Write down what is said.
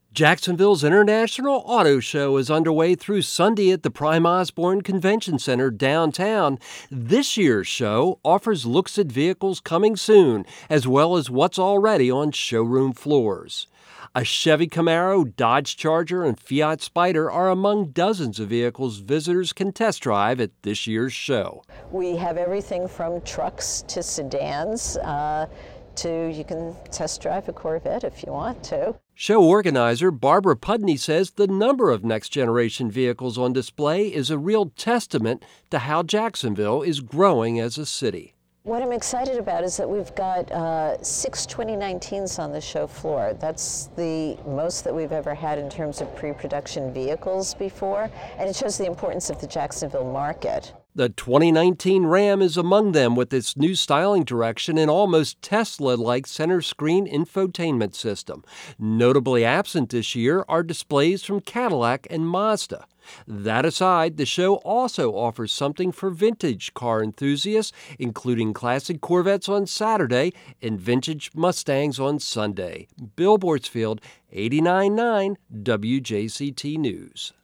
Jacksonville's International Auto Show is underway through Sunday at the Prime Osborne Convention Center downtown. This year's show offers looks at vehicles coming soon, as well as what's already on showroom floors. A Chevy Camaro, Dodge Charger, and Fiat Spider are among dozens of vehicles visitors can test drive at this year's show. We have everything from trucks to sedans. You can test drive a Corvette if you want to. Show organizer Barbara Pudney says the number of next-generation vehicles on display is a real testament to how Jacksonville is growing as a city. What I'm excited about is that we've got 6 2019s on the show floor. That's the most that we've ever had in terms of pre-production vehicles before, and it shows the importance of the Jacksonville market. The 2019 Ram is among them with its new styling direction and almost Tesla-like center screen infotainment system. Notably absent this year are displays from Cadillac and Mazda. That aside, the show also offers something for vintage car enthusiasts, including classic Corvettes on Saturday and vintage Mustangs on Sunday. Bill Bortzfield, 89.9 WJCT News.